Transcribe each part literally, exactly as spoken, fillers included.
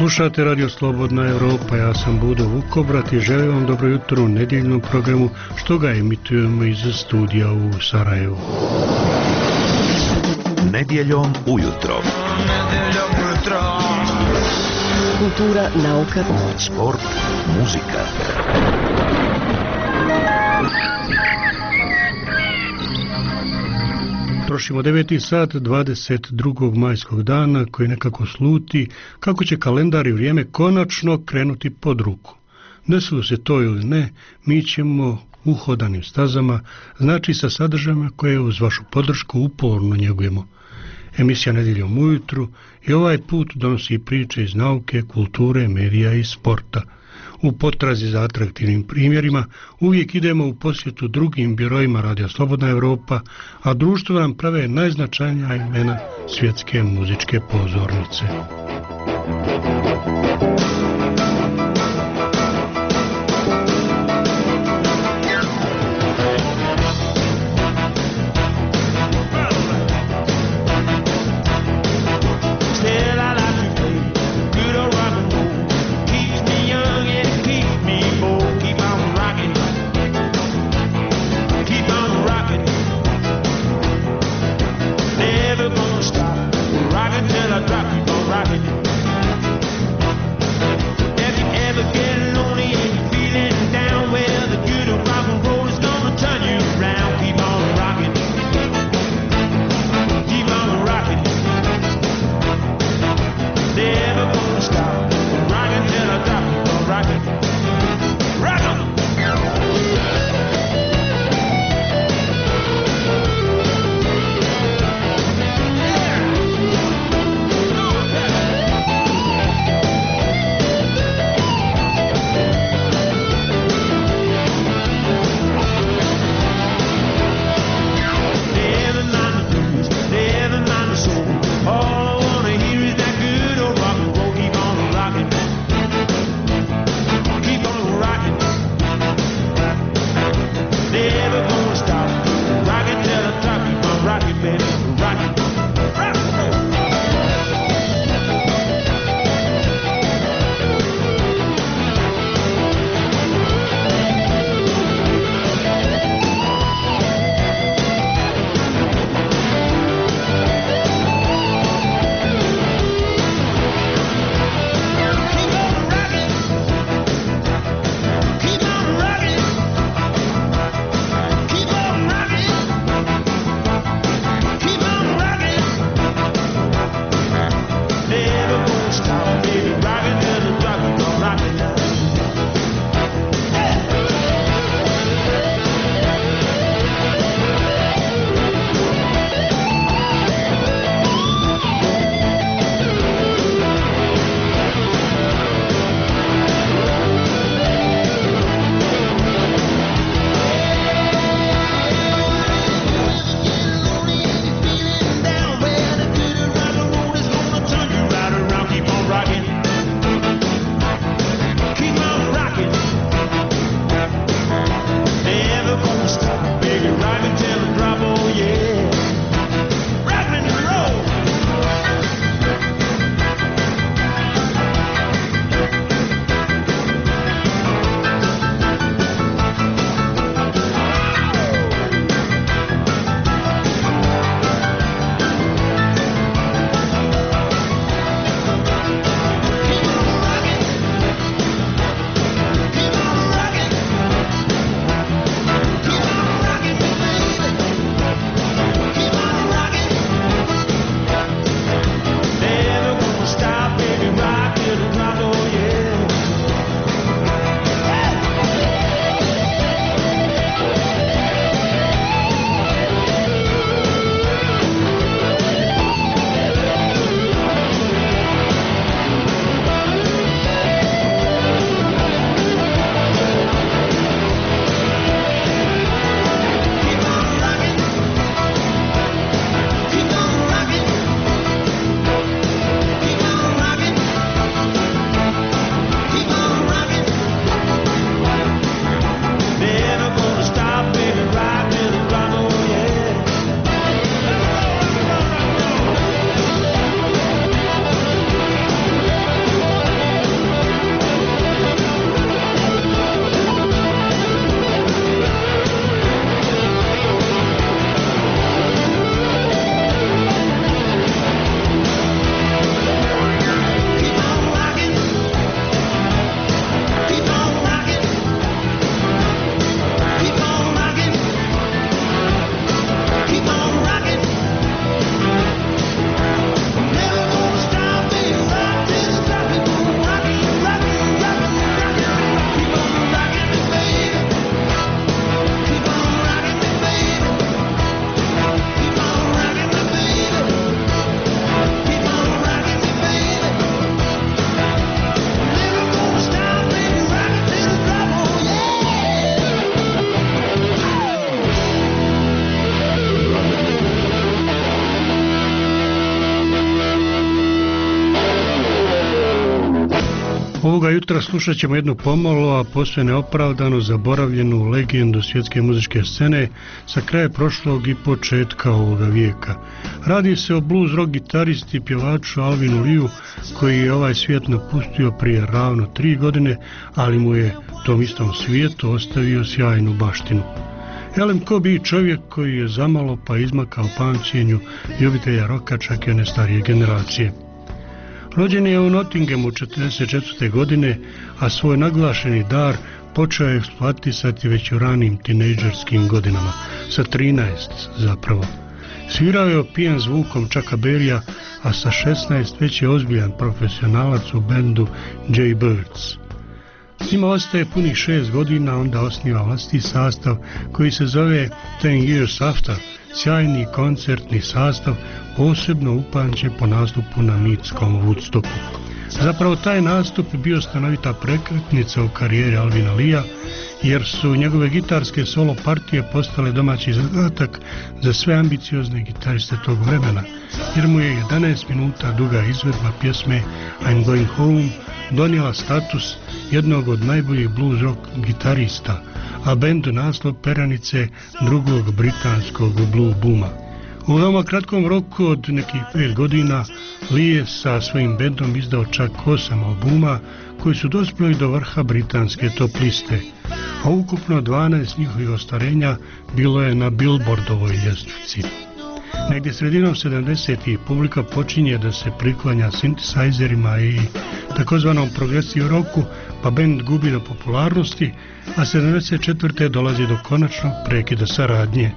Slušate Radio Slobodna Evropa, ja sam Budo Vukobrat i želim vam dobro jutro u nedjeljnom programu što ga emitujemo iz studija u Sarajevu. Nedjeljom ujutro. Nedjeljom ujutro. Kultura, nauka, sport, muzika. Trošimo deveti sat dvadeset drugog majskog dana koji nekako sluti kako će kalendar i vrijeme konačno krenuti pod ruku. Desilo se to ili ne, mi ćemo uhodanim stazama, znači sa sadržajima koje uz vašu podršku uporno njegujemo. Emisija Nedjeljom ujutru i ovaj put donosi priče iz nauke, kulture, medija i sporta. U potrazi za atraktivnim primjerima uvijek idemo u posjetu drugim birojima Radija Slobodna Evropa, a društvo nam prave najznačajnija imena svjetske muzičke pozornice. Rock until I drop, keep on rocking. Ovoga jutra slušat ćemo jednu pomalo, a posve neopravdano zaboravljenu legendu svjetske muzičke scene sa kraja prošlog i početka ovoga vijeka. Radi se o blues rock gitaristi i pjevaču Alvinu Leeu, koji je ovaj svijet napustio prije ravno tri godine, ali mu je tom istom svijetu ostavio sjajnu baštinu. Elem, ko bi čovjek koji je zamalo pa izmakao pamćenju ljubitelja roka, čak i one starije generacije. Rođen je u Nottinghamu četrdeset četvrte godine, a svoj naglašeni dar počeo je eksploatisati već u ranim tinejdžerskim godinama, sa trinaest zapravo. Svirao je opijen zvukom Chucka Berrya, a sa šesnaest već je ozbiljan profesionalac u bendu Jaybirds. S njima ostaje punih šest godina, onda osniva vlastiti sastav koji se zove Ten Years After, sjajni koncertni sastav, posebno upamćen po nastupu na mitskom Woodstocku. Zapravo taj nastup je bio stanovita prekretnica u karijeri Alvina Leea, jer su njegove gitarske solo partije postale domaći zadatak za sve ambiciozne gitariste tog vremena, jer mu je jedanaest minuta duga izvedba pjesme I'm Going Home donijela status jednog od najboljih blues rock gitarista, a bendu naslov peranice drugog britanskog blue booma. U veoma kratkom roku od nekih pet godina Lee je sa svojim bendom izdao čak osam albuma koji su dospjeli do vrha britanske top liste, a ukupno dvanaest njihovih ostvarenja bilo je na Billboardovoj ljestvici. Negdje sredinom sedamdesetih publika počinje da se priklanja synthesizerima i takozvanom progressive rocku, pa bend gubi na popularnosti, a sedamdeset četvrte dolazi do konačnog prekida saradnje.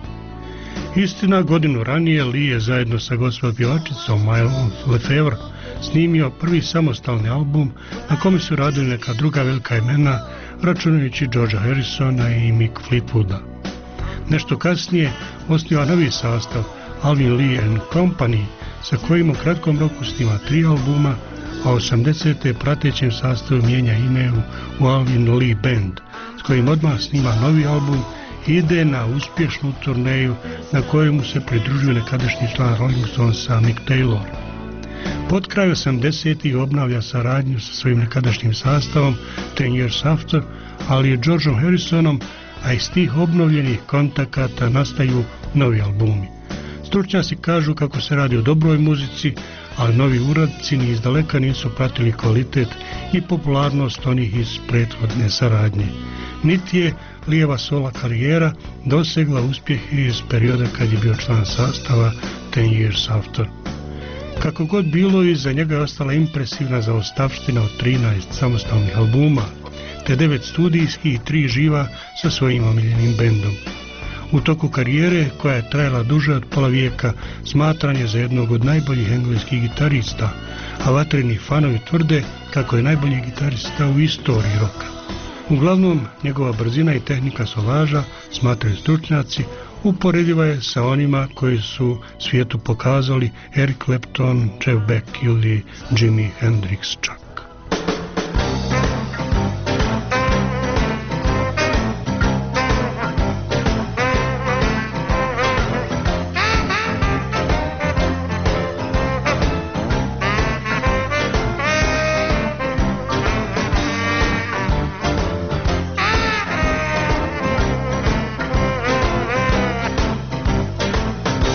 Istina, godinu ranije Lee je zajedno sa gospel pjevačicom Mylon Lefevre snimio prvi samostalni album na kome su radili neka druga velika imena, računajući Georgea Harrisona i Mick Fleetwooda. Nešto kasnije osniva novi sastav Alvin Lee and Company, sa kojim u kratkom roku snima tri albuma, a osamdesete pratećem sastavu mijenja ime u Alvin Lee Band, s kojim odmah snima novi album i ide na uspješnu turneju na kojemu se pridružuje nekadašnji član Rolling Stonesa Mick Taylor. Pod kraj osamdesetih obnavlja saradnju sa svojim nekadašnjim sastavom Ten Years After, ali je Georgeom Harrisonom, a iz tih obnovljenih kontakata nastaju novi albumi. Stručnjaci kažu kako se radi o dobroj muzici, ali novi uradci ni izdaleka nisu pratili kvalitet i popularnost onih iz prethodne saradnje. Niti je Leeva sola karijera dosegla uspjeh iz perioda kad je bio član sastava Ten Years After. Kako god bilo, iza njega je ostala impresivna zaostavština od trinaest samostalnih albuma, te devet studijskih i tri živa sa svojim omiljenim bendom. U toku karijere, koja je trajala duže od pola vijeka, smatran je za jednog od najboljih engleskih gitarista, a vatreni fanovi tvrde kako je najbolji gitarista u istoriji roka. Uglavnom, njegova brzina i tehnika solaža, smatraju stručnjaci, uporediva je sa onima koji su svijetu pokazali Eric Clapton, Jeff Beck ili Jimi Hendrix čak.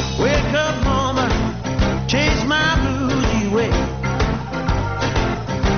Chase my blues away.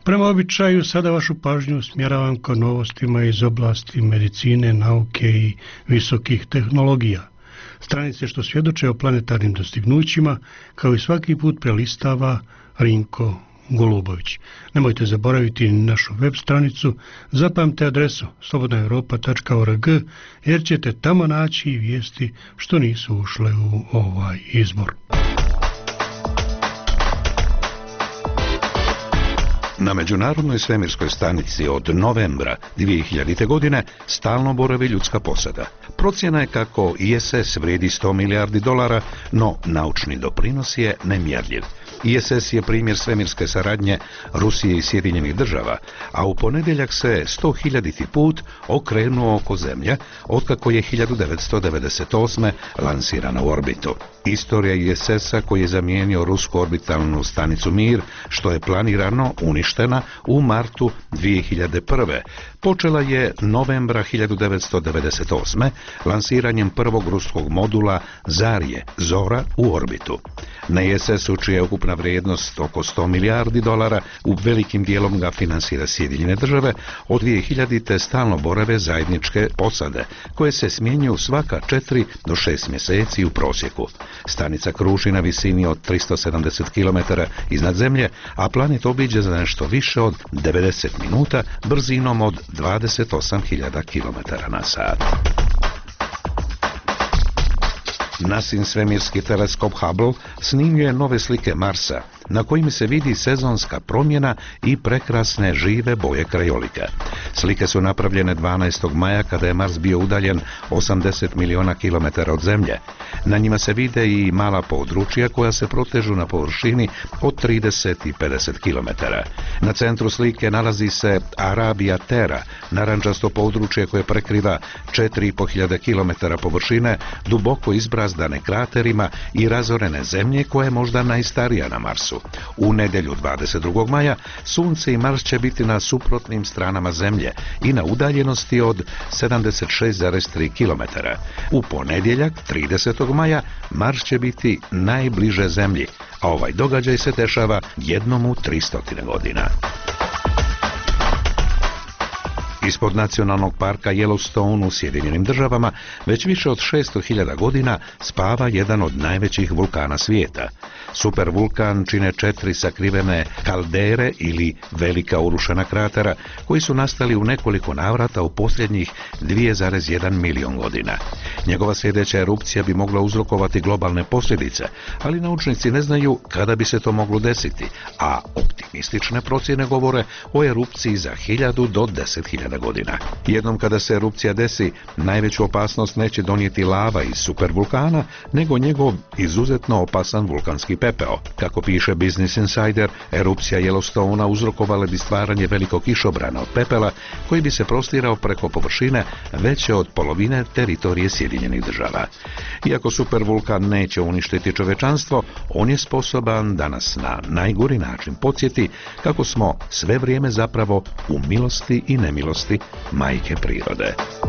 Prema običaju, sada vašu pažnju usmjeravam ka novostima iz oblasti medicine, nauke i visokih tehnologija. Stranice što svjedoče o planetarnim dostignućima, kao i svaki put prelistava Rinko Golubović. Nemojte zaboraviti ni našu web stranicu, zapamte adresu slobodna europa tačka org, jer ćete tamo naći i vijesti što nisu ušle u ovaj izbor. Na Međunarodnoj svemirskoj stanici od novembra dvije hiljadite. godine stalno boravi ljudska posada. Procjena je kako I S S vrijedi sto milijardi dolara, no naučni doprinos je nemjerljiv. I S S je primjer svemirske saradnje Rusije i Sjedinjenih država, a u ponedjeljak se sto hiljaditi put okrenuo oko Zemlje, otkako je hiljadu devetsto devedeset osme. lansirana u orbitu. Istorija I S S-a koji je zamijenio rusku orbitalnu stanicu Mir, što je planirano uništena u martu dvije hiljade prve. počela je novembra hiljadu devetsto devedeset osme. lansiranjem prvog ruskog modula Zarje, Zora, u orbitu. Na I S S-u, čija je ukupna vrijednost oko sto milijardi dolara, u velikim dijelom ga finansira Sjedinjene države, od dvije hiljadite. stalno borave zajedničke posade, koje se smjenjuju svaka četiri do šest mjeseci u prosjeku. Stanica kruži na visini od tristo sedamdeset kilometara iznad Zemlje, a planet obiđe za nešto više od devedeset minuta brzinom od dvadeset osam hiljada kilometara na sat. NASIN svemirski teleskop Hubble snimljuje nove slike Marsa, na kojim se vidi sezonska promjena i prekrasne žive boje krajolika. Slike su napravljene dvanaestog maja, kada je Mars bio udaljen osamdeset miliona kilometara od Zemlje. Na njima se vide i mala područja koja se protežu na površini od trideset i pedeset kilometara. Na centru slike nalazi se Arabija Terra, narančasto područje koje prekriva četiri i po hiljade kilometara površine, duboko izbrazdane kraterima i razorene zemlje, koja je možda najstarija na Marsu. U nedjelju dvadeset drugog maja Sunce i Mars će biti na suprotnim stranama Zemlje i na udaljenosti od sedamdeset šest zarez tri kilometara. U ponedjeljak tridesetog maja Mars će biti najbliže Zemlji, a ovaj događaj se dešava jednom u tristo godina. Ispod nacionalnog parka Yellowstone u Sjedinjenim državama već više od šesto hiljada godina spava jedan od najvećih vulkana svijeta. Supervulkan čine četiri sakrivene kaldere ili velika urušena kratera, koji su nastali u nekoliko navrata u posljednjih dva zarez jedan milion godina. Njegova sljedeća erupcija bi mogla uzrokovati globalne posljedice, ali naučnici ne znaju kada bi se to moglo desiti, a optimistične procjene govore o erupciji za hiljadu do deset hiljada godina. Jednom kada se erupcija desi, najveću opasnost neće donijeti lava iz supervulkana, nego njegov izuzetno opasan vulkanski pepeo. Kako piše Business Insider, erupcija Yellowstonea uzrokovala bi stvaranje velikog kišobrana od pepela, koji bi se prostirao preko površine veće od polovine teritorije Sjedinjenih država. Iako supervulkan neće uništiti čovečanstvo, on je sposoban da nas na najgori način podsjeti kako smo sve vrijeme zapravo u milosti i nemilosti majke prirode.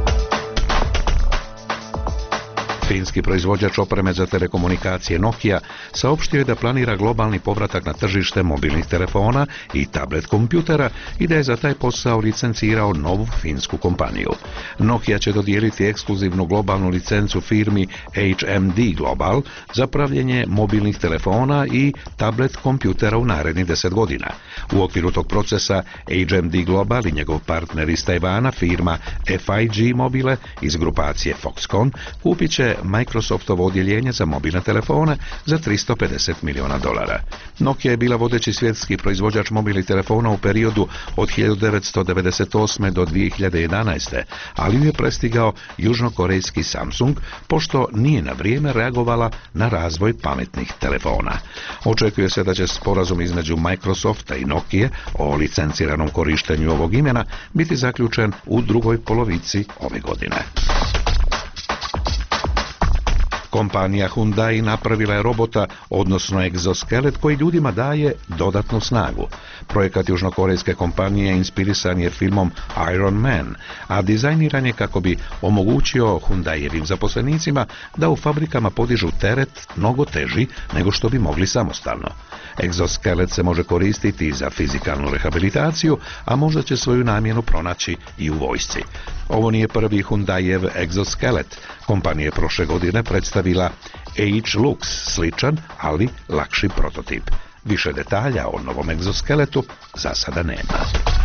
Finski proizvođač opreme za telekomunikacije Nokia saopštio je da planira globalni povratak na tržište mobilnih telefona i tablet kompjutera i da je za taj posao licencirao novu finsku kompaniju. Nokia će dodijeliti ekskluzivnu globalnu licencu firmi H M D Global za pravljenje mobilnih telefona i tablet kompjutera u narednih deset godina. U okviru tog procesa H M D Global i njegov partner iz Tajvana, firma F I G Mobile iz grupacije Foxconn, kupit će Microsoftovo odjeljenje za mobilne telefone za tristo pedeset miliona dolara. Nokia je bila vodeći svjetski proizvođač mobilnih telefona u periodu od hiljadu devetsto devedeset osme do dvije hiljade jedanaeste. ali ju je prestigao južnokorejski Samsung, pošto nije na vrijeme reagovala na razvoj pametnih telefona. Očekuje se da će sporazum između Microsofta i Nokia o licenciranom korištenju ovog imena biti zaključen u drugoj polovici ove godine. Kompanija Hyundai napravila je robota, odnosno egzoskelet koji ljudima daje dodatnu snagu. Projekat južnokorejske kompanije inspirisan je filmom Iron Man, a dizajniran je kako bi omogućio Hyundaievim zaposlenicima da u fabrikama podižu teret mnogo teži nego što bi mogli samostalno. Egzoskelet se može koristiti za fizikalnu rehabilitaciju, a možda će svoju namjenu pronaći i u vojsci. Ovo nije prvi Hyundaijev egzoskelet. Kompanija je prošle godine predstavila H-Lux, sličan, ali lakši prototip. Više detalja o novom egzoskeletu za sada nema.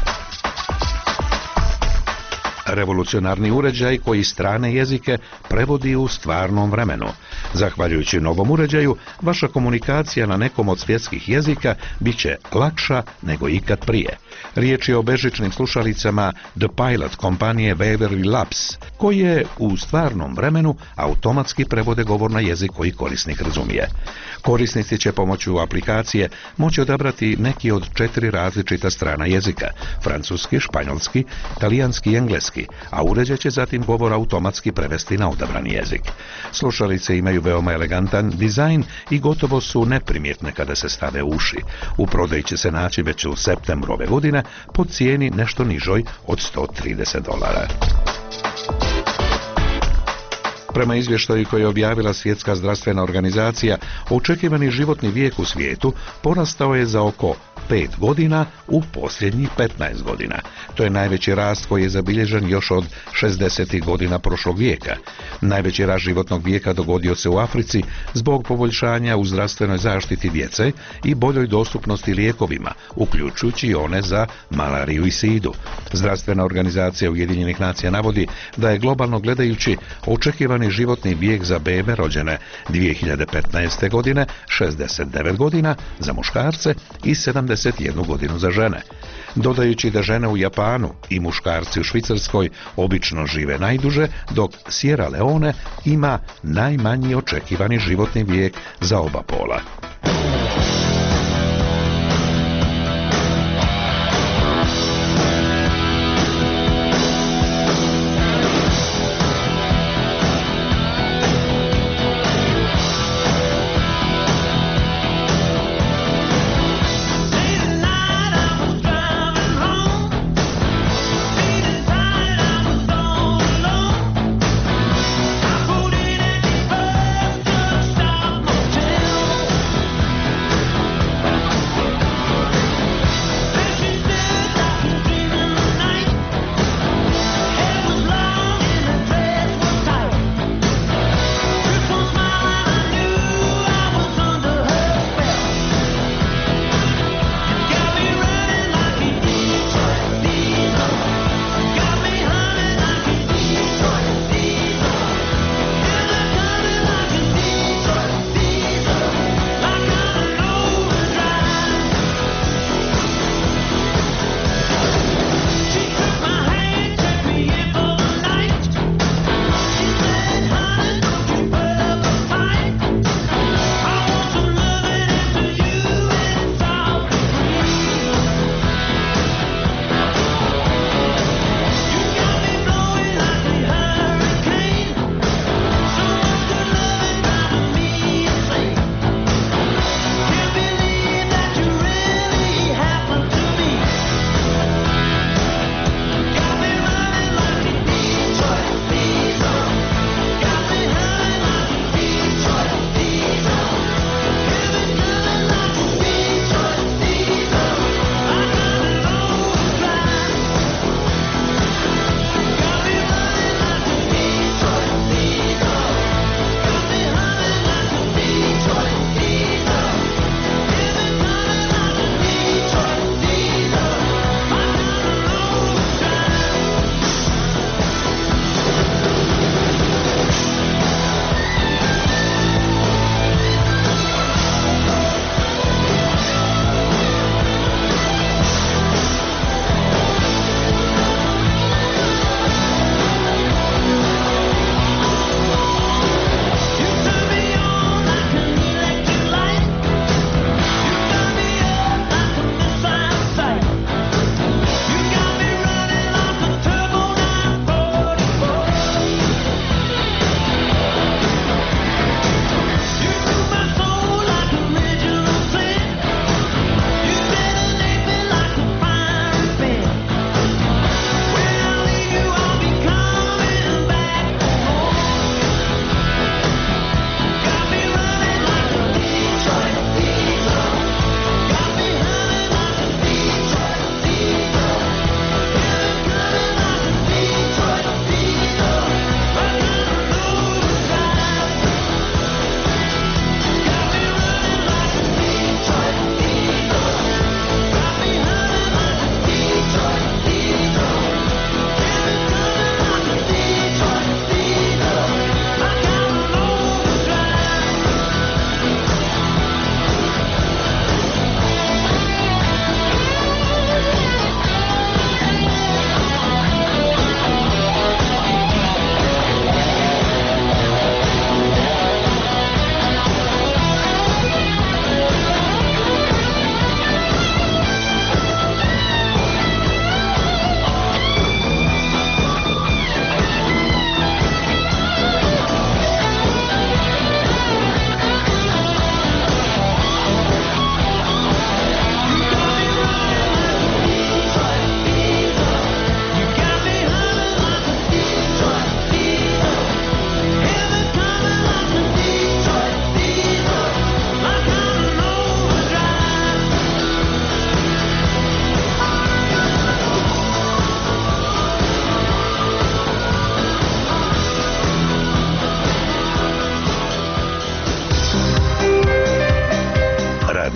Revolucionarni uređaj koji strane jezike prevodi u stvarnom vremenu. Zahvaljujući novom uređaju, vaša komunikacija na nekom od svjetskih jezika bit će lakša nego ikad prije. Riječ je o bežičnim slušalicama The Pilot kompanije Waverly Labs, koje u stvarnom vremenu automatski prevode govor na jezik koji korisnik razumije. Korisnici će pomoću aplikacije moći odabrati neki od četiri različita strana jezika: francuski, španjolski, talijanski i engleski, a uređaj će zatim govor automatski prevesti na odabrani jezik. Slušalice imaju veoma elegantan dizajn i gotovo su neprimjetne kada se stave u uši. U prodaji će se naći već u septembru ove godine po cijeni nešto nižoj od sto trideset dolara. Prema izvještaju koji je objavila Svjetska zdravstvena organizacija, očekivani životni vijek u svijetu porastao je za oko pet godina u posljednjih petnaest godina. To je najveći rast koji je zabilježen još od šezdesetih godina prošlog vijeka. Najveći rast životnog vijeka dogodio se u Africi zbog poboljšanja u zdravstvenoj zaštiti djece i boljoj dostupnosti lijekovima, uključujući i one za malariju i sidu. Zdravstvena organizacija Ujedinjenih nacija navodi da je globalno gledajući očekivani životni vijek za bebe rođene dvije hiljade petnaeste. godine šezdeset devet godina za muškarce i sedamdeset jednu godinu za žene. Dodajući da žene u Japanu i muškarci u Švicarskoj obično žive najduže, dok Sierra Leone ima najmanji očekivani životni vijek za oba pola.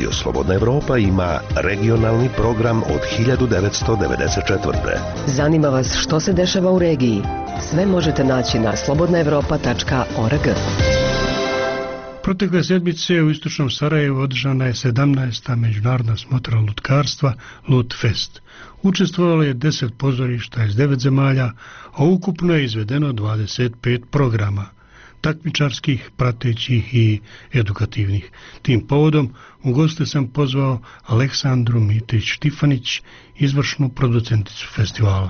Radio Slobodna Evropa ima regionalni program od hiljadu devetsto devedeset četvrte. Zanima vas što se dešava u regiji? Sve možete naći na slobodna evropa tačka org. Protekle sedmice u istočnom Sarajevu održana je sedamnaesta međunarodna smotra lutkarstva Lutfest. Učestvovalo je deset pozorišta iz devet zemalja, a ukupno je izvedeno dvadeset pet programa, takmičarskih, pratećih i edukativnih. Tim povodom u goste sam pozvao Aleksandru Mitić-Štifanić, izvršnu producenticu festivala.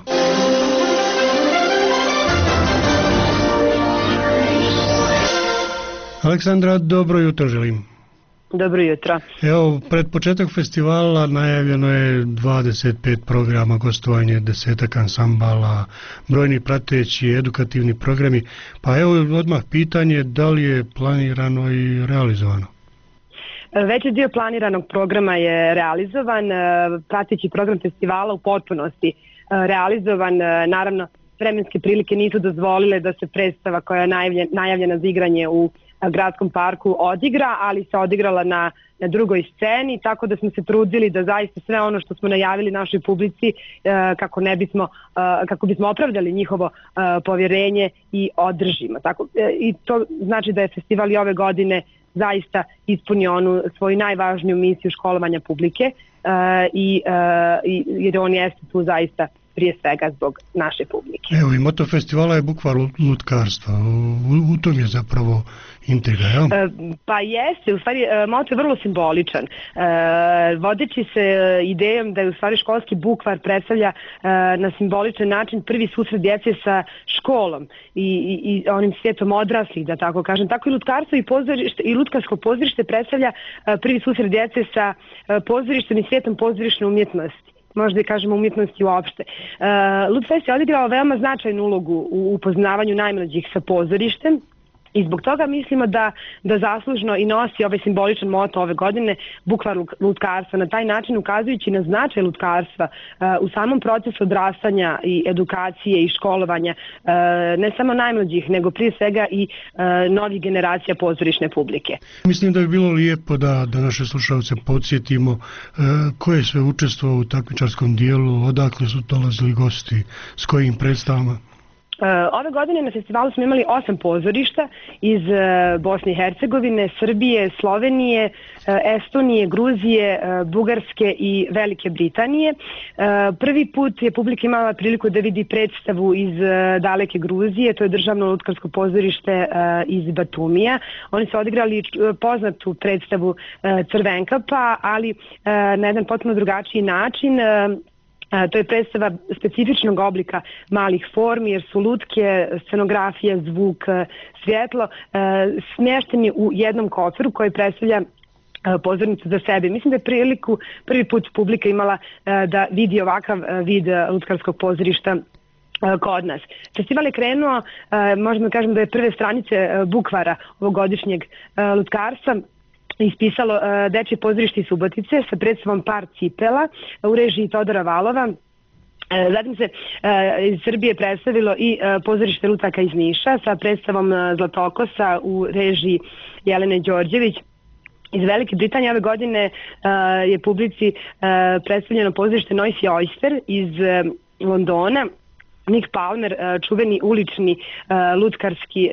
Aleksandra, dobro jutro želim. Dobro jutro. Evo, pred početak festivala najavljeno je dvadeset pet programa, gostovanje desetak ansambala, brojni prateći, edukativni programi. Pa evo odmah pitanje, da li je planirano i realizovano? Veći dio planiranog programa je realizovan, prateći program festivala u potpunosti realizovan. Naravno, vremenske prilike nisu dozvolile da se predstava koja je najavljena za igranje u gradskom parku odigra, ali se odigrala na, na drugoj sceni, tako da smo se trudili da zaista sve ono što smo najavili našoj publici e, kako ne bismo, e, kako bismo opravdali njihovo e, povjerenje i održimo. Tako, e, i to znači da je festival i ove godine zaista ispunio onu svoju najvažniju misiju školovanja publike e, i, e, i jer on jeste tu zaista prije svega zbog naše publike. Evo i moto festivala je bukvar lutkarstva, u, u tom je zapravo intriga, jel? E, pa jeste, u stvari moto je vrlo simboličan. E, vodeći se idejom da je u stvari školski bukvar predstavlja e, na simboličan način prvi susret djece sa školom i, i, i onim svijetom odraslih, da tako kažem. Tako i lutkarstvo i, pozorište, i lutkarsko pozorište predstavlja e, prvi susret djece sa e, pozorištem i svijetom pozorišne umjetnosti. Možda i kažemo umjetnosti uopšte. Uh, Lutfest je odigrao veoma značajnu ulogu u upoznavanju najmlađih sa pozorištem i zbog toga mislimo da, da zaslužno i nosi ovaj simboličan moto ove godine bukvar lutkarstva, na taj način ukazujući na značaj lutkarstva uh, u samom procesu odrastanja i edukacije i školovanja uh, ne samo najmlađih, nego prije svega i uh, novih generacija pozorišne publike. Mislim da bi bilo lijepo da, da naše slušalce podsjetimo uh, ko je sve učestvovao u takmičarskom dijelu, odakle su dolazili gosti, s kojim predstavama. Ove godine na festivalu smo imali osam pozorišta iz Bosne i Hercegovine, Srbije, Slovenije, Estonije, Gruzije, Bugarske i Velike Britanije. Prvi put je publika imala priliku da vidi predstavu iz daleke Gruzije, to je državno lutkarsko pozorište iz Batumija. Oni su odigrali poznatu predstavu Crvenkapa, ali na jedan potpuno drugačiji način. To je predstava specifičnog oblika malih formi jer su lutke, scenografija, zvuk, svjetlo smješteni u jednom koferu koji predstavlja pozornicu za sebe. Mislim da je priliku prvi put publika imala da vidi ovakav vid lutkarskog pozorišta kod nas. Festival je krenuo, možemo da kažem da je prve stranice bukvara ovogodišnjeg lutkarstva ispisalo uh, Dečje pozorište iz Subotice sa predstavom Par cipela u režiji Todora Valova. E, zatim se e, iz Srbije predstavilo i e, pozorište lutaka iz Niša sa predstavom e, Zlatokosa u režiji Jelene Đorđević. Iz Velike Britanije ove godine e, je publici e, predstavljeno pozorište Noisy Oyster iz e, Londona. Nick Palmer, čuveni ulični lutkarski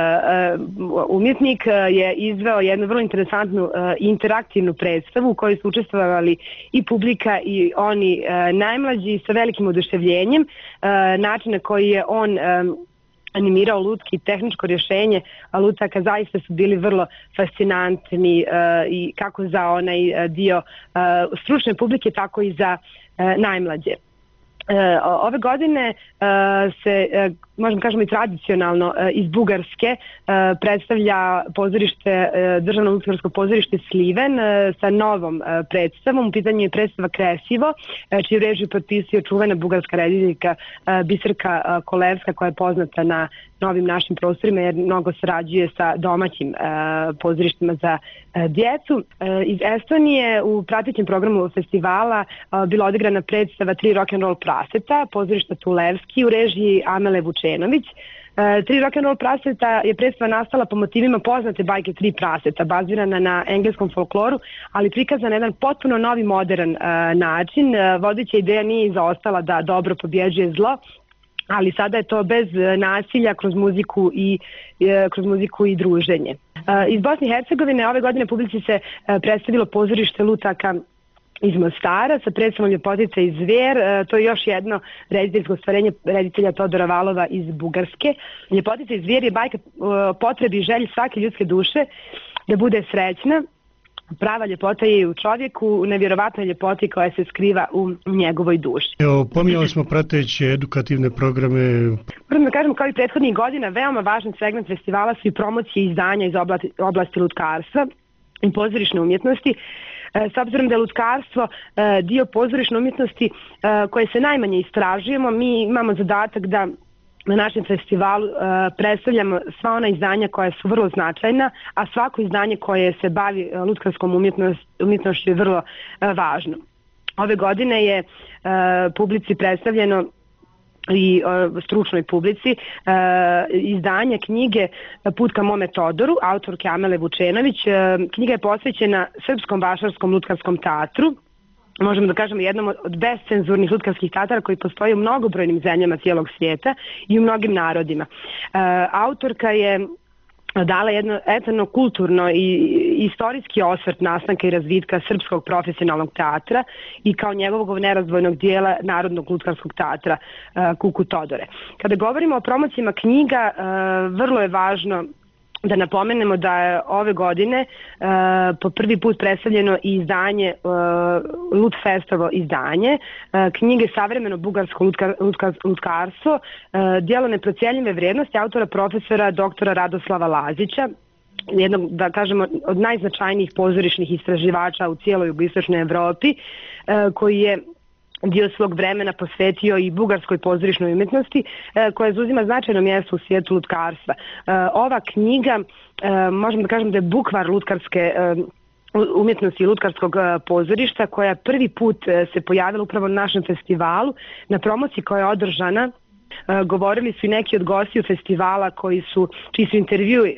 umjetnik, je izveo jednu vrlo interesantnu interaktivnu predstavu u kojoj su učestvovali i publika i oni najmlađi sa velikim oduševljenjem. Način na koji je on animirao lutki, tehničko rješenje lutaka zaista su bili vrlo fascinantni i kako za onaj dio stručne publike, tako i za najmlađe. Ove godine se, možemo kažemo i tradicionalno, iz Bugarske predstavlja pozorište, državno lutkarsko pozorište Sliven sa novom predstavom. U pitanju je predstava Kresivo, čiju režiju potpisuje čuvena bugarska rediteljka Biserka Kolevska, koja je poznata na novim našim prostorima jer mnogo sarađuje sa domaćim pozorištima za djecu. Iz Estonije u pratećem programu festivala bila odigrana predstava Tri rock'n'roll praseta, pozorišta Tulevski u režiji Amele Vučenović. Tri rock'n'roll praseta je predstava nastala po motivima poznate bajke Tri praseta, bazirana na engleskom folkloru, ali prikazana na jedan potpuno novi modern uh, način. Uh, vodeća ideja nije izaostala da dobro pobjeđuje zlo, ali sada je to bez nasilja, kroz muziku i, uh, kroz muziku i druženje. Uh, iz Bosne i Hercegovine ove godine publici se uh, predstavilo pozorište lutaka iz Mostara sa predstavom Ljepotica i zvijer. E, to je još jedno rediteljsko stvarenje reditelja Todora Valova iz Bugarske. Ljepotica i zvijer je bajka o potrebi i želji svake ljudske duše da bude srećna. Prava ljepota je u čovjeku, u nevjerovatnoj ljepoti koja se skriva u njegovoj duši. Evo, pominjali smo prateće edukativne programe. Moram da kažem, kao i prethodnih godina, veoma važan segment festivala su i promocije izdanja iz oblasti, oblasti lutkarstva i pozorišne umjetnosti. S obzirom da je lutkarstvo dio pozorišne umjetnosti koje se najmanje istražujemo, mi imamo zadatak da na našem festivalu predstavljamo sva ona izdanja koja su vrlo značajna, a svako izdanje koje se bavi lutkarskom umjetnošću je vrlo važno. Ove godine je publici predstavljeno i uh, stručnoj publici uh, izdanje knjige Put ka mome Todoru, autorke Amele Vučenović. Uh, knjiga je posvećena Srpskom vašarskom lutkarskom teatru. Možemo da kažemo jednom od bescenzurnih lutkarskih teatara koji postoji u mnogobrojnim zemljama cijelog svijeta i u mnogim narodima. Uh, autorka je dala jedno etno kulturno i istorijski osvrt nastanka i razvitka srpskog profesionalnog teatra i kao njegovog nerazdvojnog dijela Narodnog lutkarskog teatra uh, Kuku Todore. Kada govorimo o promocijama knjiga, uh, vrlo je važno da napomenemo da je ove godine uh, po prvi put predstavljeno i izdanje uh, Lutfestovo izdanje uh, knjige Savremeno bugarsko lutka, lutka, lutkarstvo, uh, djelo neprocjenjive vrijednosti autora profesora doktora Radoslava Lazića, jednog, da kažemo, od najznačajnijih pozorišnih istraživača u cijeloj jugoistočnoj Evropi, uh, koji je dio svog vremena posvetio i bugarskoj pozorišnoj umjetnosti e, koja zauzima značajno mjesto u svijetu lutkarstva. E, ova knjiga, e, možemo da kažem da je bukvar lutkarske e, umjetnosti i lutkarskog e, pozorišta koja prvi put e, se pojavila upravo na našem festivalu, na promociji koja je održana. Uh, govorili su i neki od gostiju festivala koji su, čiji su intervju uh,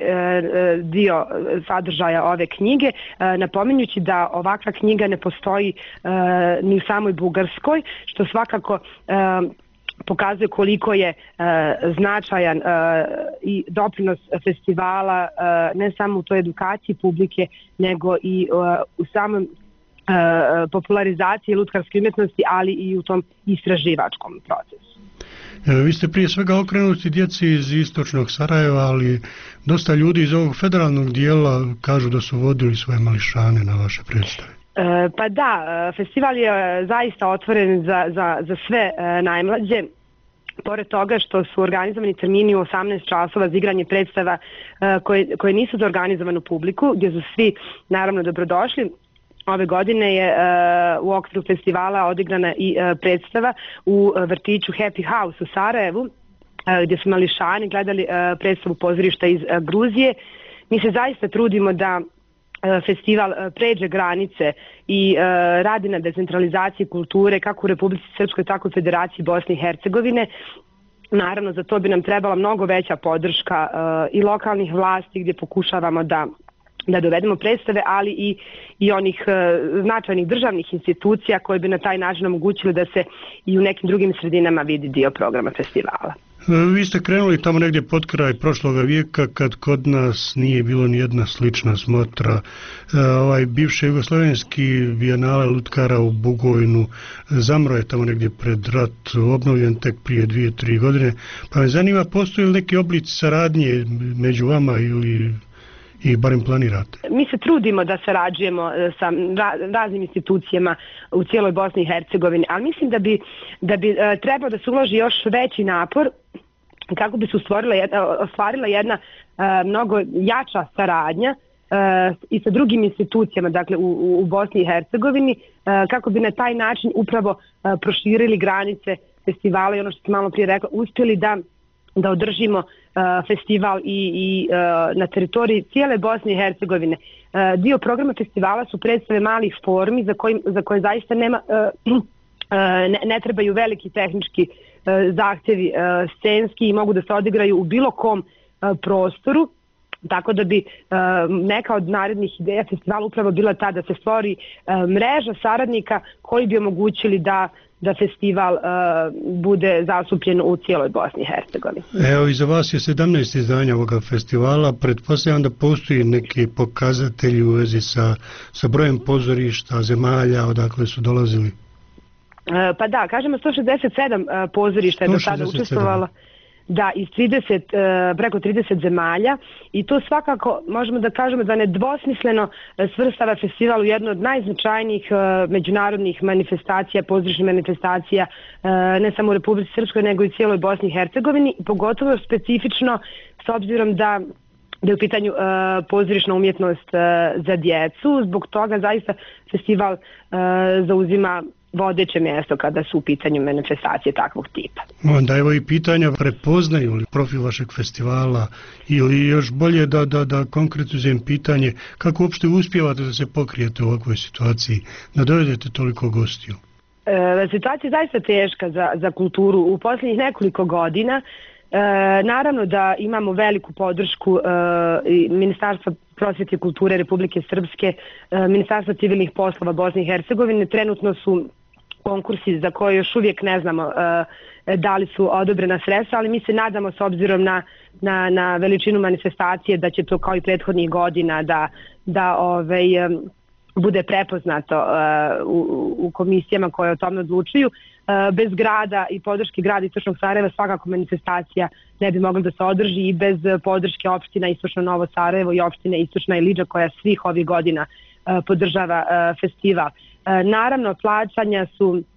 dio sadržaja ove knjige, uh, napominjući da ovakva knjiga ne postoji uh, ni u samoj Bugarskoj, što svakako uh, pokazuje koliko je uh, značajan uh, i doprinos festivala uh, ne samo u toj edukaciji publike, nego i uh, u samom uh, popularizaciji lutkarske umjetnosti, ali i u tom istraživačkom procesu. Vi ste prije svega okrenuti djeci iz istočnog Sarajeva, ali dosta ljudi iz ovog federalnog dijela kažu da su vodili svoje mališane na vaše predstave. E, pa da, festival je zaista otvoren za, za, za sve e, najmlađe. Pored toga što su organizovani termini u osamnaest časova za igranje predstava e, koje, koje nisu za organizovanu publiku, gdje su svi naravno dobrodošli. Ove godine je uh, u okviru festivala odigrana i uh, predstava u uh, vrtiću Happy House u Sarajevu, uh, gdje su mališani gledali uh, predstavu pozorišta iz uh, Gruzije. Mi se zaista trudimo da uh, festival uh, pređe granice i uh, radi na decentralizaciji kulture kako u Republici Srpskoj, tako i u Federaciji Bosne i Hercegovine. Naravno, za to bi nam trebala mnogo veća podrška uh, i lokalnih vlasti gdje pokušavamo da da dovedemo predstave, ali i, i onih uh, značajnih državnih institucija koje bi na taj način omogućili da se i u nekim drugim sredinama vidi dio programa festivala. Vi ste krenuli tamo negdje pod kraj prošloga vijeka kad kod nas nije bilo ni jedna slična smotra. E, ovaj bivši jugoslovenski bijenale lutkara u Bugojnu zamro je tamo negdje pred rat, obnovljen tek prije dvije, tri godine. Pa me zanima, postoji li neki oblici saradnje među vama ili i barem planirate? Mi se trudimo da sarađujemo sa raznim institucijama u cijeloj Bosni i Hercegovini, ali mislim da bi, da bi trebao da se uloži još veći napor kako bi se ostvarila jedna, ostvarila jedna uh, mnogo jača saradnja uh, i sa drugim institucijama, dakle u, u Bosni i Hercegovini, uh, kako bi na taj način upravo uh, proširili granice festivala i ono što sam malo prije rekla, uspjeli da da održimo uh, festival i, i uh, na teritoriji cijele Bosne i Hercegovine. Uh, dio programa festivala su predstave malih formi za, kojim, za koje zaista nema uh, ne, ne trebaju veliki tehnički zahtjevi scenski i mogu da se odigraju u bilo kom prostoru. Tako da bi neka od narednih ideja festivala upravo bila ta da se stvori mreža saradnika koji bi omogućili da da festival uh, bude zastupljen u cijeloj Bosni i Hercegovini. Evo, iza vas je sedamnaest izdanja ovoga festivala. Pretpostavljam da postoji neki pokazatelji u vezi sa, sa brojem pozorišta, zemalja, odakle su dolazili? Uh, pa da, kažemo sto šezdeset sedam uh, pozorišta je do sada učestvovala. Da, iz trideset, preko trideset zemalja i to svakako možemo da kažemo da nedvosmisleno svrstava festival u jednu od najznačajnijih međunarodnih manifestacija, pozorišnih manifestacija ne samo u Republici Srpskoj nego i cijeloj Bosni i Hercegovini, pogotovo specifično s obzirom da da je u pitanju uh, pozorišna umjetnost uh, za djecu. Zbog toga zaista festival uh, zauzima vodeće mjesto kada su u pitanju manifestacije takvog tipa. Onda evo i pitanja, prepoznaju li profil vašeg festivala ili još bolje da, da, da konkretizujem pitanje kako uopšte uspijevate da se pokrijete u ovakvoj situaciji, da dovedete toliko gostiju? E, situacija je zaista teška za, za kulturu. U posljednjih nekoliko godina E, naravno da imamo veliku podršku e, Ministarstva prosvjete i kulture Republike Srpske, e, Ministarstva civilnih poslova Bosne i Hercegovine. Trenutno su konkursi za koje još uvijek ne znamo e, da li su odobrena sredstva, ali mi se nadamo s obzirom na, na, na veličinu manifestacije da će to kao i prethodnih godina da, da ovaj, bude prepoznato uh, u, u komisijama koje o tome odlučuju. Uh, bez grada i podrške grada Istočnog Sarajeva svakako manifestacija ne bi mogla da se održi i bez podrške opština Istočno Novo Sarajevo i opštine Istočna Ilidža koja svih ovih godina uh, podržava uh, festival. Uh, naravno, plaćanja su uh,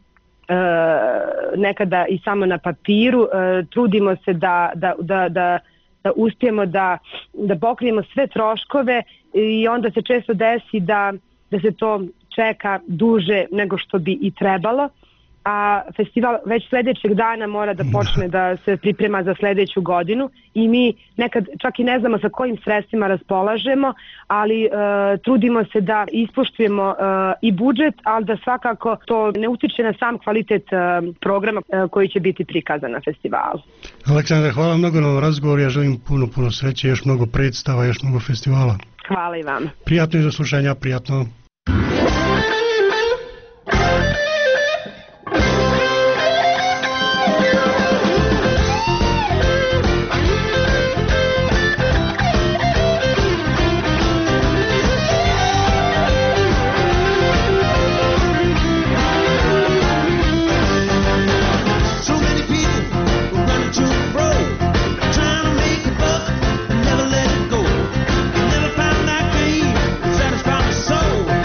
nekada i samo na papiru. Uh, trudimo se da, da, da, da da uspijemo da, da pokrijemo sve troškove i onda se često desi da da se to čeka duže nego što bi i trebalo, a festival već sljedećeg dana mora da počne da se priprema za sljedeću godinu i mi nekad čak i ne znamo sa kojim sredstvima raspolažemo, ali e, trudimo se da ispoštujemo e, i budžet, ali da svakako to ne utiče na sam kvalitet e, programa e, koji će biti prikazan na festivalu. Aleksandra, hvala mnogo na ovom razgovoru, ja želim puno, puno sreće, još mnogo predstava, još mnogo festivala. Hvala i vam. Prijatno i za slušanja, prijatno. Never let it go. Never found that dream. Satisfy my soul.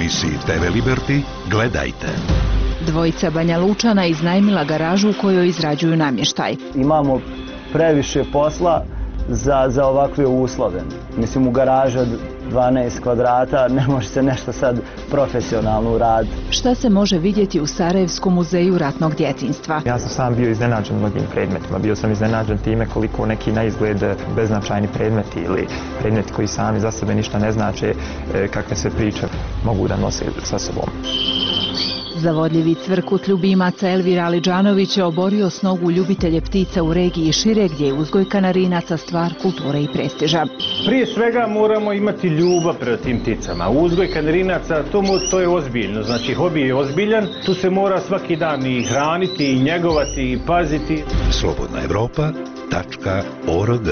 emisiji te ve Liberty gledajte. Dvojica Banja Lučana iznajmila garažu u kojoj izrađuju namještaj. Imamo previše posla za, za ovakve uslove. Mislim, u garaža dvanaest kvadrata ne može se nešto sad profesionalno uraditi. Šta se može vidjeti u Sarajevskom muzeju ratnog djetinjstva? Ja sam sam bio iznenađen mnogim predmetima. Bio sam iznenađen time koliko neki na izgled beznačajni predmeti ili predmeti koji sami za sebe ništa ne znače, kakve se priče mogu da nose sa sobom. Zavodljivi cvrkut ljubimaca Elvira Aliđanović je oborio s nogu ljubitelje ptica u regiji šire, gdje je uzgoj kanarinaca stvar kulture i prestiža. Prije svega moramo imati ljubav prema tim pticama. Uzgoj kanarinaca, to, to je ozbiljno, znači hobi je ozbiljan, tu se mora svaki dan i hraniti, i njegovati, i paziti. slobodna evropa tačka org.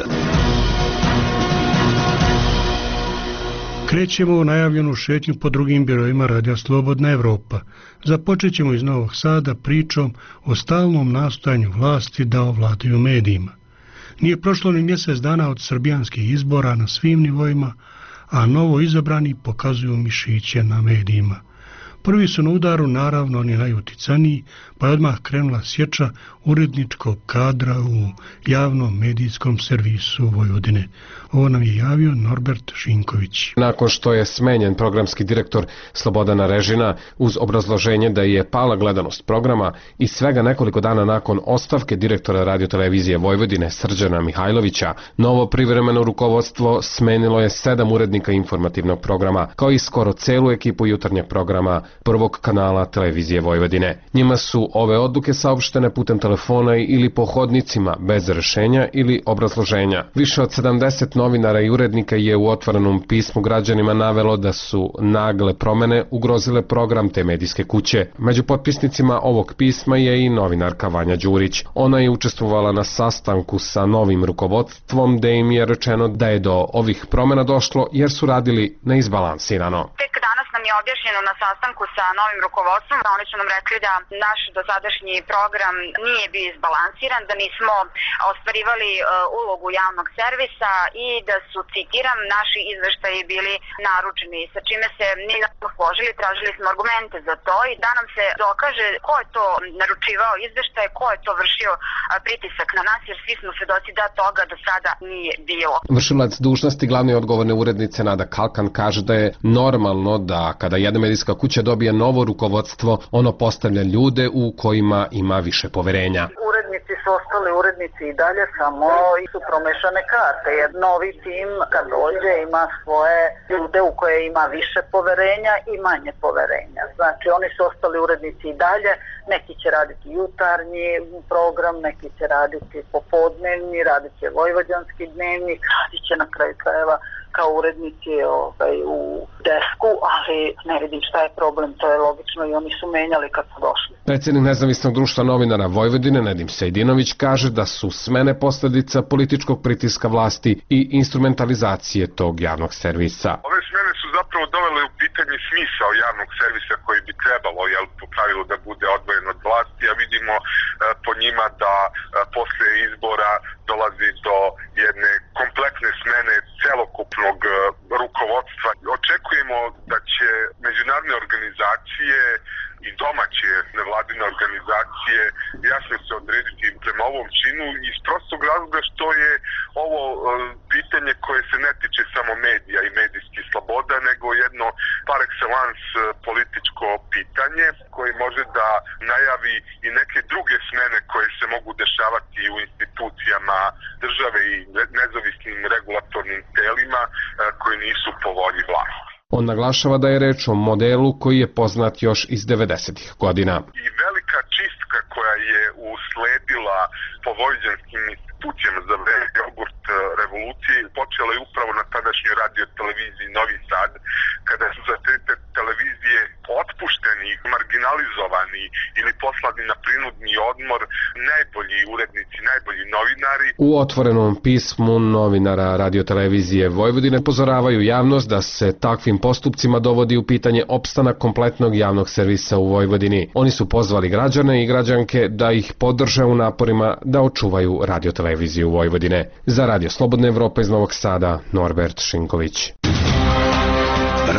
Krećemo u najavljenu šetnju po drugim biroima Radija Slobodna Evropa. Započet ćemo iz Novog Sada pričom o stalnom nastojanju vlasti da ovladaju medijima. Nije prošlo ni mjesec dana od srbijanskih izbora na svim nivoima, a novo izabrani pokazuju mišiće na medijima. Prvi su na udaru naravno oni najuticaniji, pa je odmah krenula sječa uredničkog kadra u javnom medijskom servisu Vojvodine. Ovo nam je javio Norbert Šinković. Nakon što je smenjen programski direktor Slobodana Režina uz obrazloženje da je pala gledanost programa i svega nekoliko dana nakon ostavke direktora radiotelevizije Vojvodine Srđana Mihajlovića, novo privremeno rukovodstvo smenilo je sedam urednika informativnog programa, kao i skoro celu ekipu jutarnjeg programa prvog kanala televizije Vojvodine. Njima su ove odluke saopštene putem telefona ili po hodnicima bez rešenja ili obrazloženja. Više od sedamdeset novinara i urednika je u otvorenom pismu građanima navelo da su nagle promene ugrozile program te medijske kuće. Među potpisnicima ovog pisma je i novinarka Vanja Đurić. Ona je učestvovala na sastanku sa novim rukovodstvom, da im je rečeno da je do ovih promena došlo jer su radili neizbalansirano. Tek danas nam je objašnjeno na sastanku sa novim rukovodstvom, oni su nam rekli da naš dosadašnji program nije bio izbalansiran, da nismo ostvarivali uh, ulogu javnog servisa i da su, citiram, naši izveštaji bili naručeni, sa čime se nismo složili, tražili smo argumente za to i da nam se dokaže ko je to naručivao izveštaje, ko je to vršio uh, pritisak na nas, jer svi smo svedoci da toga do sada nije bilo. Vršilac dužnosti glavne odgovorne urednice Nada Kalkan kaže da je normalno da kada jedna medijska kuća dobije novo rukovodstvo, ono postavlja ljude u kojima ima više poverenja. Urednici su ostali urednici i dalje, samo su promešane karte. Jer novi tim kad dođe ima svoje ljude u koje ima više poverenja i manje poverenja. Znači oni su ostali urednici i dalje, neki će raditi jutarnji program, neki će raditi popodnevni, radit će vojvođanski dnevnik, radit će na kraju krajeva kao urednici ovaj, u desku, ali ne vidim šta je problem, to je logično i oni su menjali kad su došli. Predsjednik Nezavisnog društva novinara Vojvodine Nedim Sejdinović kaže da su smene posljedica političkog pritiska vlasti i instrumentalizacije tog javnog servisa. Ove smene su zapravo dovele u pitanje smisao javnog servisa koji bi trebalo, jel, po pravilu da bude odvojen od vlasti, a vidimo e, po njima da e, posle izbora dolazi do jedne kompletne smene celokupnog e, rukovodstva. Očekujemo da će međunarodne organizacije i domaće nevladine organizacije jasno se odrediti prema ovom činu iz prostog razloga što je ovo e, pitanje koje se ne tiče samo medija i medijskih sloboda, nego jedno par excellence političko pitanje koje može da najavi i neke druge smene koje se mogu dešavati u institucijama države i nezavisnim regulatornim telima e, koji nisu po volji vlasti. On naglašava da je reč o modelu koji je poznat još iz devedesetih godina. I velika čistka koja je usledila po vojvođanskim institucijama za vreme jogurt revolucije počela je upravo na tadašnjoj radio televiziji Novi Sad, kada su za te televizije otpušteni, marginalizovani ili poslani na prinudni odmor najbolji urednici, najbolji novinari. U otvorenom pismu novinara radiotelevizije Vojvodine pozoravaju javnost da se takvim postupcima dovodi u pitanje opstanak kompletnog javnog servisa u Vojvodini. Oni su pozvali građane i građanke da ih podrže u naporima da očuvaju radioteleviziju Vojvodine. Za Radio Slobodna Evropa iz Novog Sada, Norbert Šinković. Radio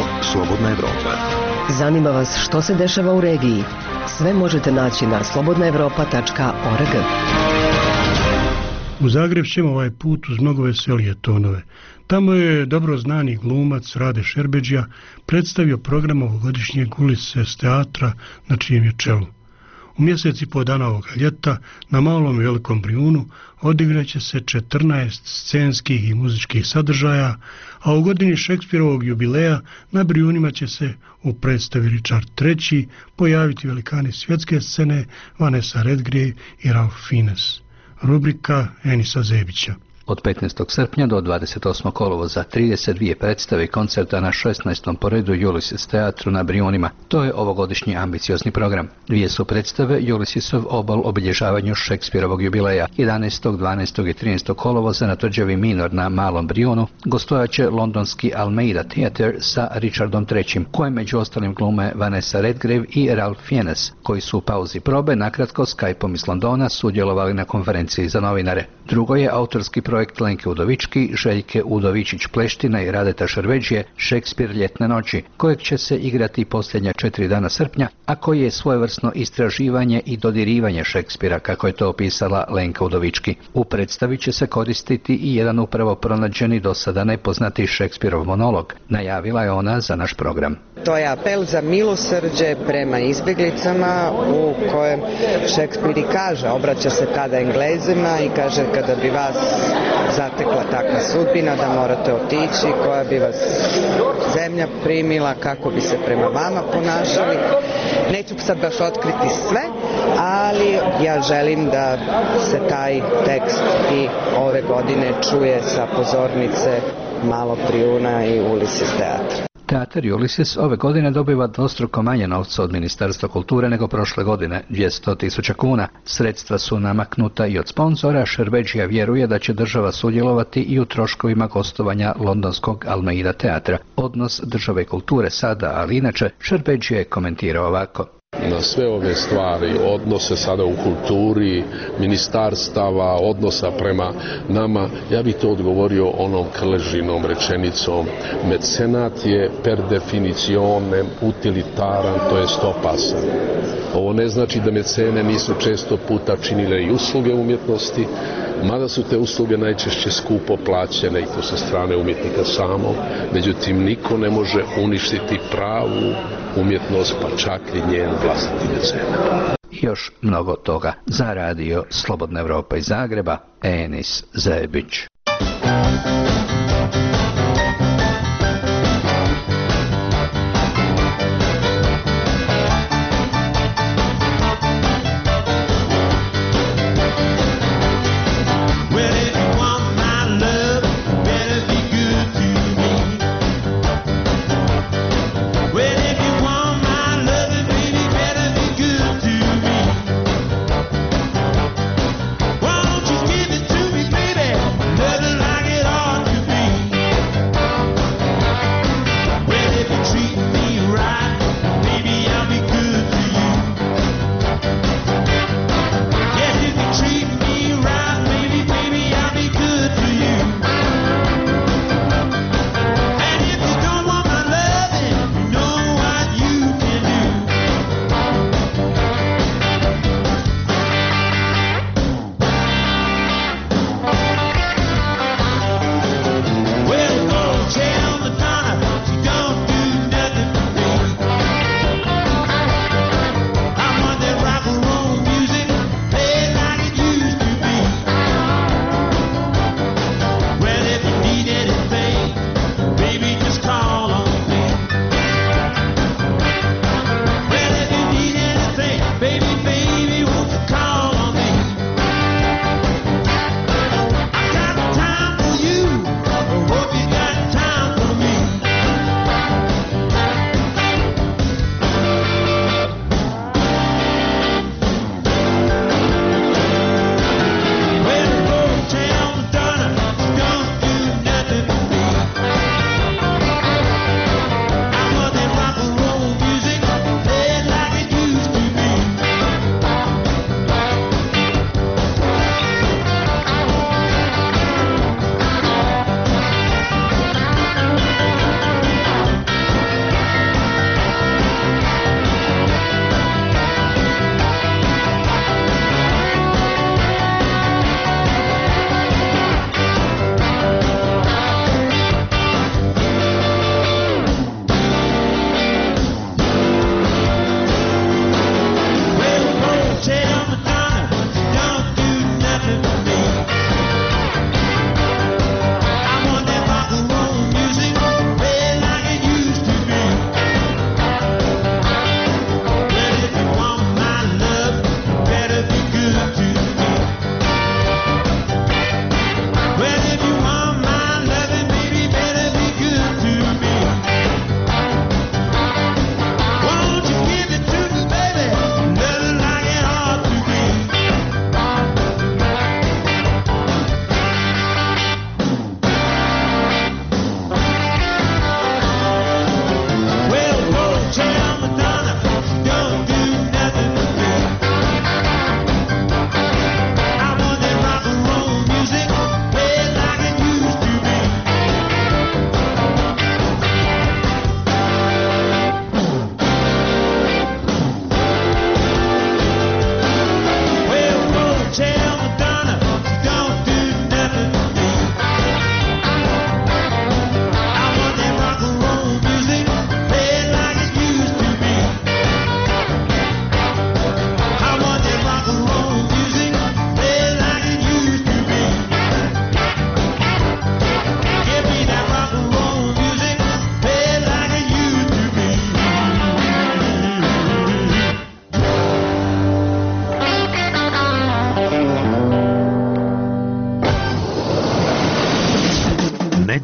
Slobodna Evropa. Zanima vas što se dešava u regiji? Sve možete naći na slobodna evropa tačka org. U Zagreb ćemo ovaj put uz mnogo veselije tonove. Tamo je dobro znani glumac Rade Šerbedžija predstavio program ovogodišnjeg Ulises teatra na čijem je čelu. U mjeseci po dana ovoga ljeta na Malom i Velikom Brijunu odigraće se četrnaest scenskih i muzičkih sadržaja, a u godini Šekspirovog jubileja na Brijunima će se u predstavi Richard treći pojaviti velikani svjetske scene Vanessa Redgrave i Ralph Fiennes. Rubrika Enisa Zebića. Od petnaestog srpnja do dvadeset osmog kolovoza trideset dvije predstave i koncerta na šesnaestom po redu Ulysses teatru na Brijunima. To je ovogodišnji ambiciozni program. Dvije su predstave Ulyssesov obol obilježavanju Šekspirovog jubileja. jedanaestog, dvanaestog i trinaestog kolovoza na tvrđavi Minor na Malom Brijunu gostojaće londonski Almeida Theatre sa Richardom trećim, kojem među ostalim glume Vanessa Redgrave i Ralph Fiennes, koji su u pauzi probe nakratko Skype-om iz Londona sudjelovali na konferenciji za novinare. Drugo je autorski projekt Lenke Udovički, Željke Udovičić-Pleština i Radeta Šerbedžije Šekspir ljetne noći, kojeg će se igrati posljednja četiri dana srpnja, a koji je svojevrsno istraživanje i dodirivanje Šekspira, kako je to opisala Lenka Udovički. U predstavi će se koristiti i jedan upravo pronađeni do sada nepoznati Šekspirov monolog, najavila je ona za naš program. To je apel za milosrđe prema izbjeglicama u kojem Šekspir i kaže, obraća se tada Englezima i kaže kada bi vas zatekla takva sudbina da morate otići, koja bi vas zemlja primila, kako bi se prema vama ponašali. Neću sad baš otkriti sve, ali ja želim da se taj tekst i ove godine čuje sa pozornice Malog Brijuna i Ulises teatra. Teatar Ulysses ove godine dobiva dvostruko manje novca od Ministarstva kulture nego prošle godine, dvjesto tisuća kuna. Sredstva su namaknuta i od sponzora. Šerbedžija vjeruje da će država sudjelovati i u troškovima gostovanja londonskog Almeida teatra. Odnos države i kulture sada, ali inače, Šerbedžija je komentirao ovako. Na sve ove stvari, odnose sada u kulturi, ministarstava, odnosa prema nama, ja bih to odgovorio onom Krležinom rečenicom. Mecenat je per definitionem utilitaran, to jest opasan. Ovo ne znači da mecene nisu često puta činile i usluge umjetnosti, mada su te usluge najčešće skupo plaćene i to sa strane umjetnika samog, međutim niko ne može uništiti pravu umjetnost, pa čak i njen vlastiti mecena. Još mnogo toga. Za radio Slobodna Evropa iz Zagreba, Enis Zebić. Why don't you give it to me, baby? Nothing like it ought to be.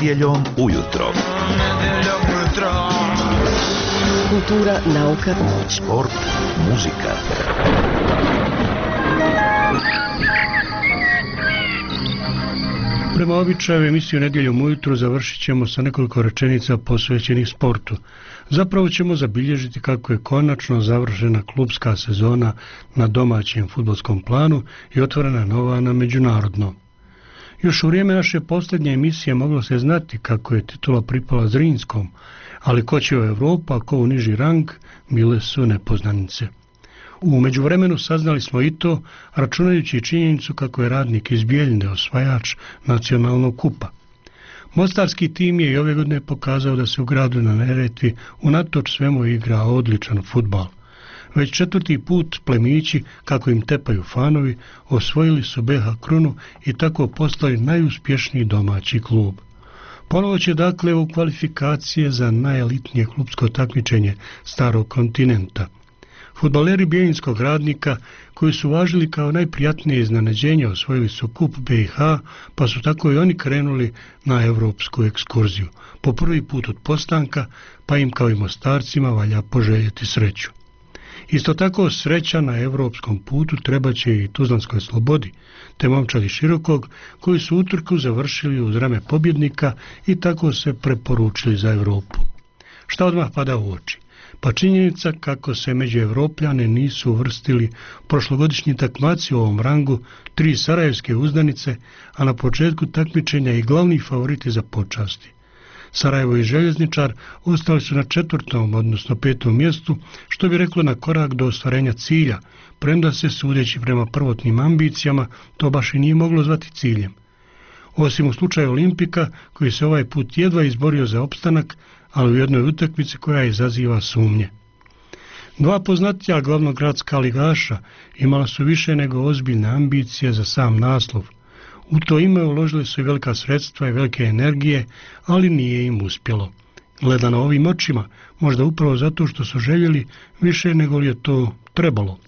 Nedjeljom ujutro. Kultura, nauka, sport, muzika. Prema običaju emisiju Nedjeljom ujutro završit ćemo sa nekoliko rečenica posvećenih sportu. Zapravo ćemo zabilježiti kako je konačno završena klubska sezona na domaćem fudbalskom planu i otvorena nova na međunarodnom. Još u vrijeme naše posljednje emisije moglo se znati kako je titula pripala Zrinskom, ali ko će u Evropu, a ko u niži rang, bile su nepoznanice. U međuvremenu saznali smo i to, računajući činjenicu kako je Radnik iz Bijeljine osvajač nacionalnog kupa. Mostarski tim je i ove godine pokazao da se u gradu na Neretvi unatoč svemu igra odličan fudbal. Već četvrti put plemići, kako im tepaju fanovi, osvojili su B H krunu i tako postali najuspješniji domaći klub. Ponovo će dakle u kvalifikacije za najelitnije klubsko takmičenje starog kontinenta. Fudbaleri Bijeljinskog Radnika, koji su važili kao najprijatnije iznenađenje, osvojili su kup B i H, pa su tako i oni krenuli na europsku ekskurziju. Po prvi put od postanka, pa im kao i Mostarcima valja poželjeti sreću. Isto tako sreća na europskom putu treba će i Tuzlanskoj Slobodi, te Momčadi Širokog, koji su utrku završili uz rame pobjednika i tako se preporučili za Europu. Šta odmah pada u oči? Pa činjenica kako se među Evropljane nisu uvrstili prošlogodišnji takmaci u ovom rangu, tri sarajevske uzdanice, a na početku takmičenja i glavni favoriti za počasti. Sarajevo i Željezničar ostali su na četvrtom, odnosno petom mjestu, što bi reklo na korak do ostvarenja cilja, premda se sudeći prema prvotnim ambicijama to baš i nije moglo zvati ciljem. Osim u slučaju Olimpika, koji se ovaj put jedva izborio za opstanak, ali u jednoj utakmici koja izaziva sumnje. Dva poznatija glavnogradska ligaša imala su više nego ozbiljne ambicije za sam naslov. U to ime uložili su i velika sredstva i velike energije, ali nije im uspjelo. Gledano ovim očima, možda upravo zato što su željeli više nego li je to trebalo.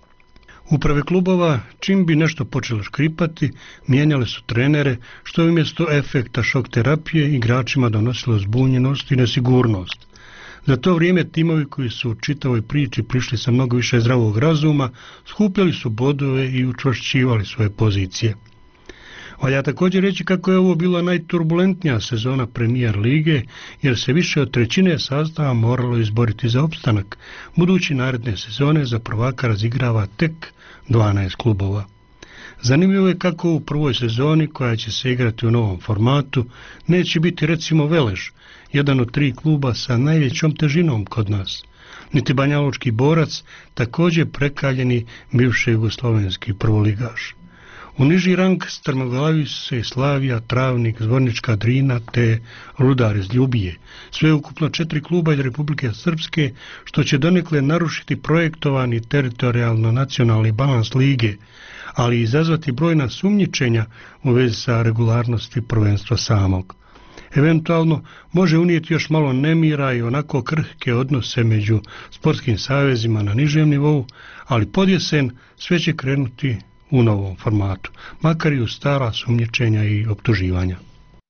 Uprave klubova, čim bi nešto počelo škripati, mijenjale su trenere, što je umjesto efekta šok terapije igračima donosilo zbunjenost i nesigurnost. Za to vrijeme timovi koji su u čitavoj priči prišli sa mnogo više zdravog razuma, skupljali su bodove i učvršćivali svoje pozicije. Valja također reći kako je ovo bila najturbulentnija sezona Premier lige, jer se više od trećine sastava moralo izboriti za opstanak, budući naredne sezone za prvaka razigrava tek dvanaest klubova. Zanimljivo je kako u prvoj sezoni, koja će se igrati u novom formatu, neće biti recimo Velež, jedan od tri kluba sa najvećom težinom kod nas, niti banjalučki Borac, također prekaljeni bivši jugoslovenski prvoligaš. U niži rang strmoglavili su se i Slavija, Travnik, Zvornička Drina te Rudar iz Ljubije. Sve ukupno četiri kluba iz Republike Srpske, što će donekle narušiti projektovani teritorijalno nacionalni balans lige, ali izazvati brojna sumnjičenja u vezi sa regularnosti prvenstva samog. Eventualno može unijeti još malo nemira i onako krhke odnose među sportskim savezima na nižem nivou, ali podjesen sve će krenuti u novom formatu, makar i u stara sumnjičenja i optuživanja.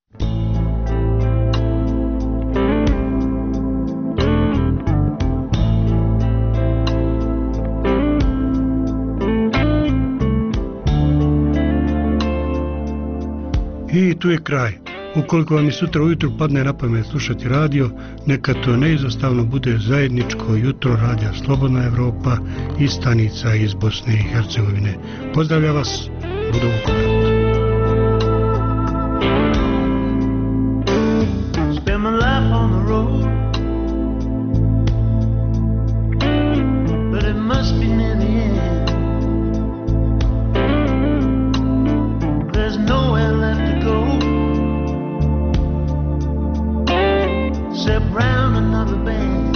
I tu je kraj. Ukoliko vam i sutra ujutru padne na pamet slušati radio, neka to neizostavno bude zajedničko jutro radija Slobodna Evropa i stanica iz Bosne i Hercegovine. Pozdravlja vas, Ludo Vukovac. Spend my life on the road, but it must be near the end. There's nowhere left to go except round another bend.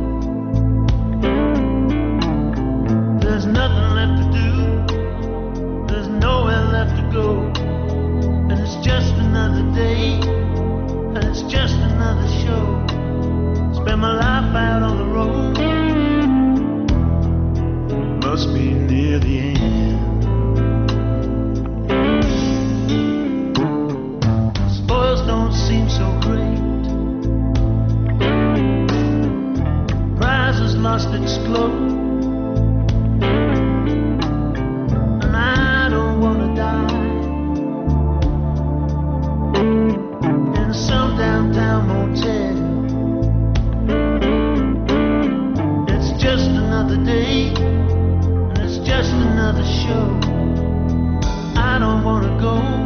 There's nothing left to do, there's nowhere left to go, and it's just another day, and it's just another show. Spend my life out on the road, must be near the end. Spoils don't seem so lost its glow. And I don't wanna die in some downtown motel. It's just another day, and it's just another show. I don't wanna go.